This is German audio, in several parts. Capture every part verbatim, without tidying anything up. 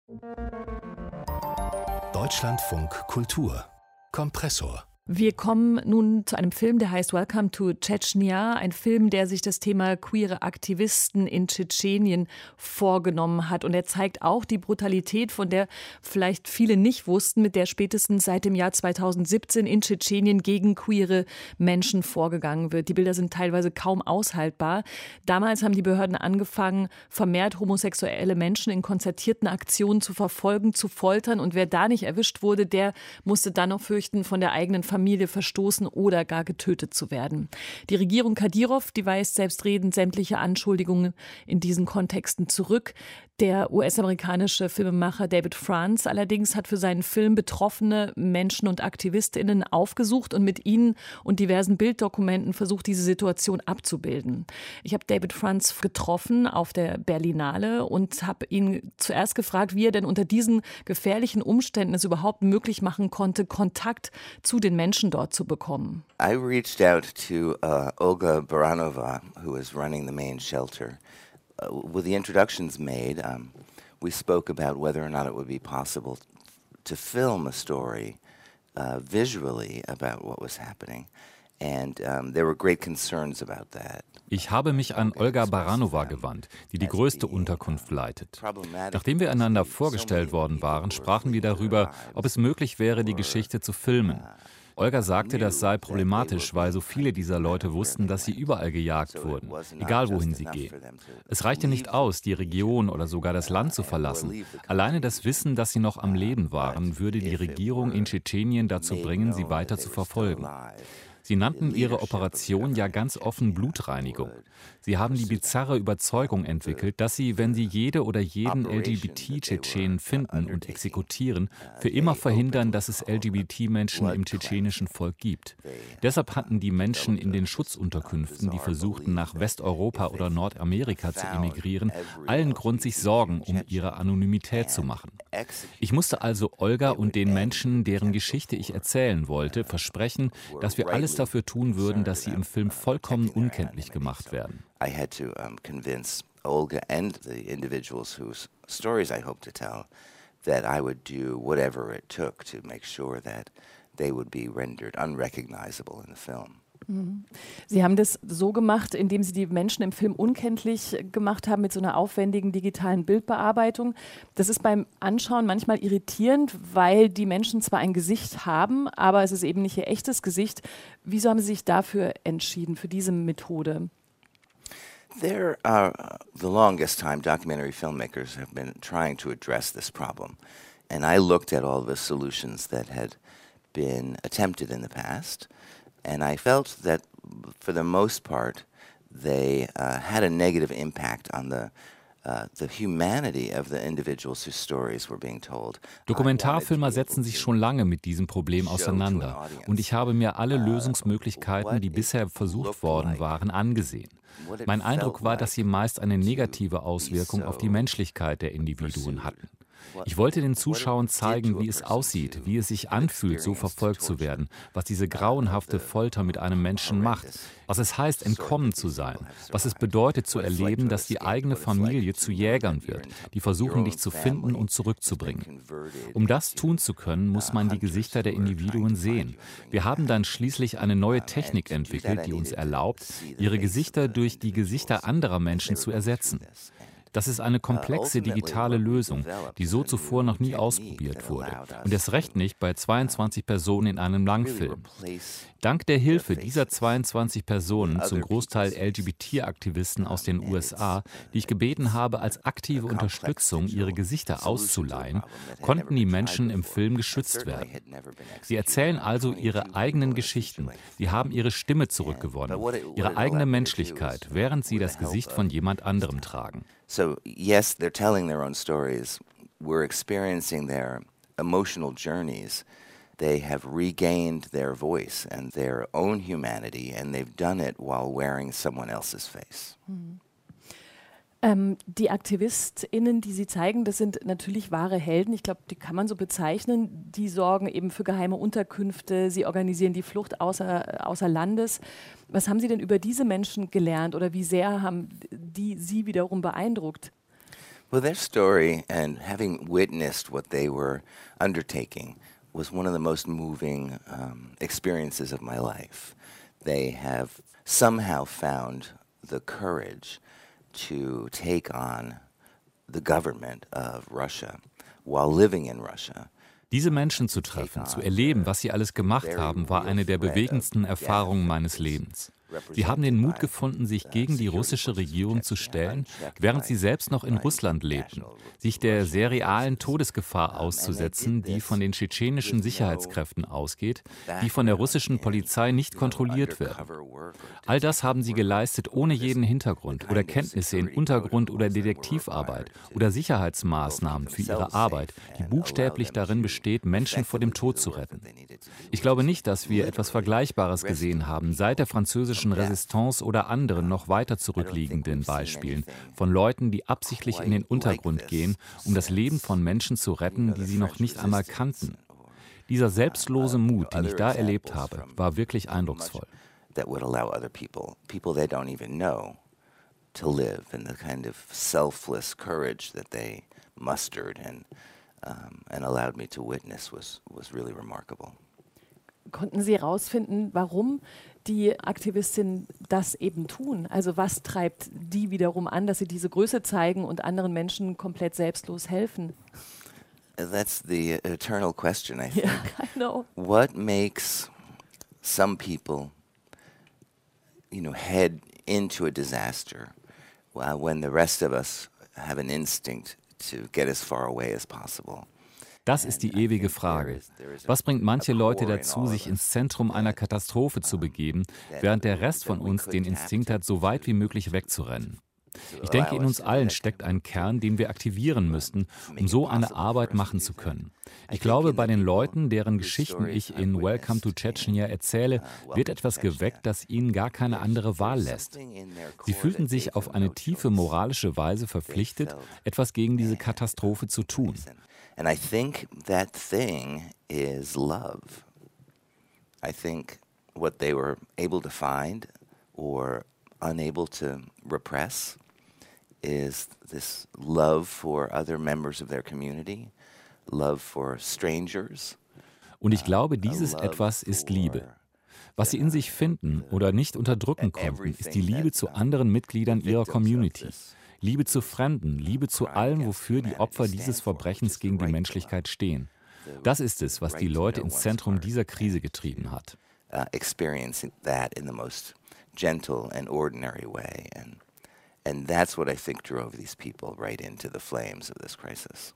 Deutschlandfunk Kultur Kompressor. Wir kommen nun zu einem Film, der heißt Welcome to Chechnya, ein Film, der sich das Thema queere Aktivisten in Tschetschenien vorgenommen hat. Und er zeigt auch die Brutalität, von der vielleicht viele nicht wussten, mit der spätestens seit dem Jahr zweitausendsiebzehn in Tschetschenien gegen queere Menschen vorgegangen wird. Die Bilder sind teilweise kaum aushaltbar. Damals haben die Behörden angefangen, vermehrt homosexuelle Menschen in konzertierten Aktionen zu verfolgen, zu foltern. Und wer da nicht erwischt wurde, der musste dann noch fürchten, von der eigenen Familie Familie verstoßen oder gar getötet zu werden. Die Regierung Kadyrov, die weist selbstredend sämtliche Anschuldigungen in diesen Kontexten zurück. Der U S-amerikanische Filmemacher David France allerdings hat für seinen Film betroffene Menschen und AktivistInnen aufgesucht und mit ihnen und diversen Bilddokumenten versucht, diese Situation abzubilden. Ich habe David France getroffen auf der Berlinale und habe ihn zuerst gefragt, wie er denn unter diesen gefährlichen Umständen es überhaupt möglich machen konnte, Kontakt zu den Menschen dort zu bekommen. I reached out to uh, Olga Baranova, who is running the main shelter. Uh, with the introductions made, um, we spoke about whether or not it would be possible to film a story uh, visually about what was happening. And um, there were great concerns about that. Ich habe mich an Olga Baranova gewandt, die die größte Unterkunft leitet. Nachdem wir einander vorgestellt worden waren, sprachen wir darüber, ob es möglich wäre, die Geschichte zu filmen. Olga sagte, das sei problematisch, weil so viele dieser Leute wussten, dass sie überall gejagt wurden, egal wohin sie gehen. Es reichte nicht aus, die Region oder sogar das Land zu verlassen. Alleine das Wissen, dass sie noch am Leben waren, würde die Regierung in Tschetschenien dazu bringen, sie weiter zu verfolgen. Sie nannten ihre Operation ja ganz offen Blutreinigung. Sie haben die bizarre Überzeugung entwickelt, dass sie, wenn sie jede oder jeden L G B T-Tschetschenen finden und exekutieren, für immer verhindern, dass es L G B T-Menschen im tschetschenischen Volk gibt. Deshalb hatten die Menschen in den Schutzunterkünften, die versuchten, nach Westeuropa oder Nordamerika zu emigrieren, allen Grund, sich Sorgen um ihre Anonymität zu machen. Ich musste also Olga und den Menschen, deren Geschichte ich erzählen wollte, versprechen, dass wir alles dafür tun würden, dass sie im Film vollkommen unkenntlich gemacht werden. I had to um, convince Olga and the individuals whose stories I hope to tell that I would do whatever it took to make sure that they would be rendered unrecognizable in the film. Sie haben das so gemacht, indem Sie die Menschen im Film unkenntlich gemacht haben mit so einer aufwendigen digitalen Bildbearbeitung. Das ist beim Anschauen manchmal irritierend, weil die Menschen zwar ein Gesicht haben, aber es ist eben nicht ihr echtes Gesicht. Wieso haben Sie sich dafür entschieden, für diese Methode? There are, uh, the longest time, documentary filmmakers have been trying to address this problem. And I looked at all the solutions that had been attempted in the past. And I felt that, for the most part, they uh, had a negative impact on the uh, the humanity of the individuals whose stories were being told. Dokumentarfilmer setzen sich schon lange mit diesem Problem auseinander. Und ich habe mir alle Lösungsmöglichkeiten, die bisher versucht worden waren, angesehen. Mein Eindruck war, dass sie meist eine negative Auswirkung auf die Menschlichkeit der Individuen hatten. Ich wollte den Zuschauern zeigen, wie es aussieht, wie es sich anfühlt, so verfolgt zu werden, was diese grauenhafte Folter mit einem Menschen macht, was es heißt, entkommen zu sein, was es bedeutet zu erleben, dass die eigene Familie zu Jägern wird, die versuchen, dich zu finden und zurückzubringen. Um das tun zu können, muss man die Gesichter der Individuen sehen. Wir haben dann schließlich eine neue Technik entwickelt, die uns erlaubt, ihre Gesichter durch die Gesichter anderer Menschen zu ersetzen. Das ist eine komplexe digitale Lösung, die so zuvor noch nie ausprobiert wurde. Und erst recht nicht bei zweiundzwanzig Personen in einem Langfilm. Dank der Hilfe dieser zweiundzwanzig Personen, zum Großteil L G B T-Aktivisten aus den U S A, die ich gebeten habe, als aktive Unterstützung ihre Gesichter auszuleihen, konnten die Menschen im Film geschützt werden. Sie erzählen also ihre eigenen Geschichten. Sie haben ihre Stimme zurückgewonnen, ihre eigene Menschlichkeit, während sie das Gesicht von jemand anderem tragen. So yes, they're telling their own stories. We're experiencing their emotional journeys. They have regained their voice and their own humanity, and they've done it while wearing someone else's face. Mhm. Ähm, die AktivistInnen, die Sie zeigen, das sind natürlich wahre Helden. Ich glaube, die kann man so bezeichnen. Die sorgen eben für geheime Unterkünfte. Sie organisieren die Flucht außer, außer Landes. Was haben Sie denn über diese Menschen gelernt oder wie sehr haben die Sie wiederum beeindruckt? Well, their story and having witnessed what they were undertaking was one of the most moving um, experiences of my life. They have somehow found the courage to take on the government of Russia while living in Russia. Diese Menschen zu treffen, zu erleben, was sie alles gemacht haben, war eine der bewegendsten Erfahrungen meines Lebens. Sie haben den Mut gefunden, sich gegen die russische Regierung zu stellen, während sie selbst noch in Russland lebten, sich der sehr realen Todesgefahr auszusetzen, die von den tschetschenischen Sicherheitskräften ausgeht, die von der russischen Polizei nicht kontrolliert werden. All das haben sie geleistet ohne jeden Hintergrund oder Kenntnisse in Untergrund- oder Detektivarbeit oder Sicherheitsmaßnahmen für ihre Arbeit, die buchstäblich darin besteht, Menschen vor dem Tod zu retten. Ich glaube nicht, dass wir etwas Vergleichbares gesehen haben seit der französischen Resistance oder anderen noch weiter zurückliegenden Beispielen von Leuten, die absichtlich in den Untergrund gehen, um das Leben von Menschen zu retten, die sie noch nicht einmal kannten. Dieser selbstlose Mut, den ich da erlebt habe, war wirklich eindrucksvoll. That would allow other people, people they don't even know, to live, and the kind of selfless courage that they mustered and um, and allowed me to witness was was really remarkable. Konnten Sie herausfinden, warum die Aktivistinnen das eben tun? Also was treibt die wiederum an, dass sie diese Größe zeigen und anderen Menschen komplett selbstlos helfen? That's the eternal question, I think. Yeah, I know. What makes some people, you know, head into a disaster uh, when the rest of us have an instinct to get as far away as possible? Das ist die ewige Frage. Was bringt manche Leute dazu, sich ins Zentrum einer Katastrophe zu begeben, während der Rest von uns den Instinkt hat, so weit wie möglich wegzurennen? Ich denke, in uns allen steckt ein Kern, den wir aktivieren müssten, um so eine Arbeit machen zu können. Ich glaube, bei den Leuten, deren Geschichten ich in Welcome to Chechnya erzähle, wird etwas geweckt, das ihnen gar keine andere Wahl lässt. Sie fühlten sich auf eine tiefe moralische Weise verpflichtet, etwas gegen diese Katastrophe zu tun. And I think that thing is love. I think what they were able to find or unable to repress is this love for other members of their community, love for strangers. Und ich glaube, dieses Etwas ist Liebe. Was sie in sich finden oder nicht unterdrücken konnten, ist die Liebe zu anderen Mitgliedern ihrer Community. Liebe zu Fremden, Liebe zu allem, wofür die Opfer dieses Verbrechens gegen die Menschlichkeit stehen. Das ist es, was die Leute ins Zentrum dieser Krise getrieben hat. Uh, experiencing that in the most gentle and ordinary way, and and that's what I think drove these people right into the flames of this crisis.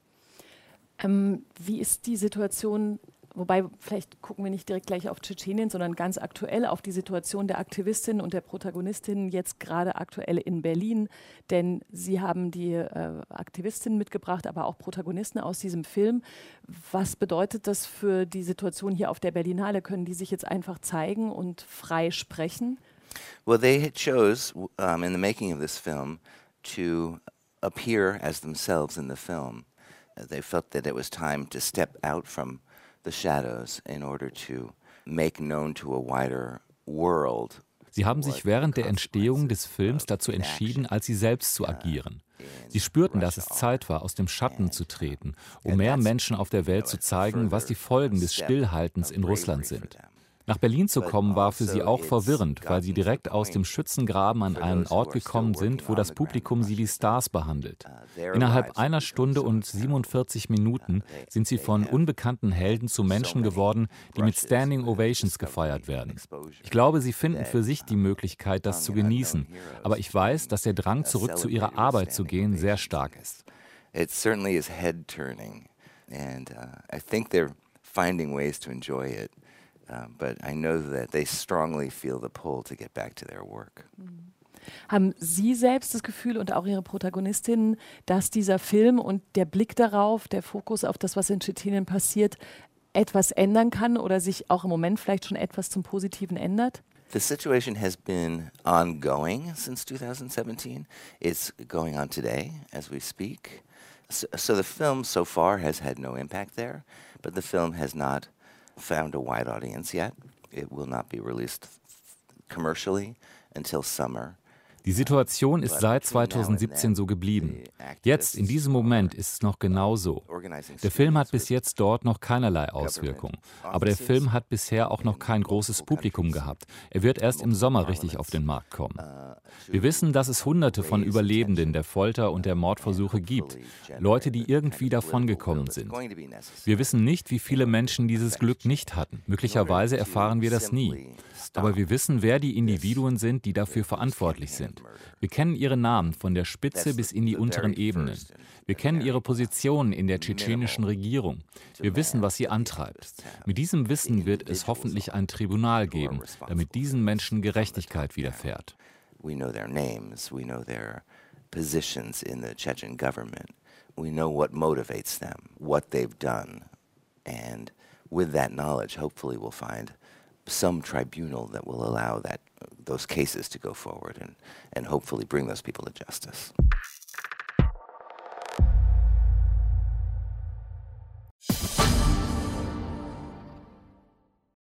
Ähm, wie ist die Situation? Wobei, vielleicht gucken wir nicht direkt gleich auf Tschetschenien, sondern ganz aktuell auf die Situation der Aktivistinnen und der Protagonistinnen jetzt gerade aktuell in Berlin. Denn Sie haben die äh, Aktivistinnen mitgebracht, aber auch Protagonisten aus diesem Film. Was bedeutet das für die Situation hier auf der Berlinale? Können die sich jetzt einfach zeigen und frei sprechen? Well, they chose um, in the making of this film to appear as themselves in the film. Uh, they felt that it was time to step out from the shadows in order to make known to a wider world. Sie haben sich während der Entstehung des Films dazu entschieden, als sie selbst zu agieren. Sie spürten, dass es Zeit war, aus dem Schatten zu treten, um mehr Menschen auf der Welt zu zeigen, was die Folgen des Stillhaltens in Russland sind. Nach Berlin zu kommen war für sie auch verwirrend, weil sie direkt aus dem Schützengraben an einen Ort gekommen sind, wo das Publikum sie wie Stars behandelt. Innerhalb einer Stunde und siebenundvierzig Minuten sind sie von unbekannten Helden zu Menschen geworden, die mit Standing Ovations gefeiert werden. Ich glaube, sie finden für sich die Möglichkeit, das zu genießen, aber ich weiß, dass der Drang, zurück zu ihrer Arbeit zu gehen, sehr stark ist. It certainly is head-turning, and uh, I think they're finding ways to enjoy it. Uh, but I know that they strongly feel the pull to get back to their work. Haben Sie selbst das Gefühl und auch Ihre Protagonistinnen, dass dieser Film und der Blick darauf, der Fokus auf das, was in Tschetschenien passiert, etwas ändern kann oder sich auch im Moment vielleicht schon etwas zum Positiven ändert? The situation has been ongoing since two thousand seventeen. It's going on today as we speak. So, so the film so far has had no impact there, but the film has not found a wide audience yet. It will not be released commercially until summer. Die Situation ist seit zweitausendsiebzehn so geblieben. Jetzt, in diesem Moment, ist es noch genau so. Der Film hat bis jetzt dort noch keinerlei Auswirkungen. Aber der Film hat bisher auch noch kein großes Publikum gehabt. Er wird erst im Sommer richtig auf den Markt kommen. Wir wissen, dass es Hunderte von Überlebenden der Folter und der Mordversuche gibt. Leute, die irgendwie davongekommen sind. Wir wissen nicht, wie viele Menschen dieses Glück nicht hatten. Möglicherweise erfahren wir das nie. Aber wir wissen, wer die Individuen sind, die dafür verantwortlich sind. Wir kennen ihre Namen von der Spitze bis in die unteren Ebenen. Wir kennen ihre Positionen in der tschetschenischen Regierung. Wir wissen, was sie antreibt. Mit diesem Wissen wird es hoffentlich ein Tribunal geben, damit diesen Menschen Gerechtigkeit widerfährt. We know their names, we know their positions in the Chechen government. We know what motivates them, what they've done. And with that knowledge, hopefully we'll find some tribunal that will allow that those cases to go forward and, and hopefully bring those people to justice.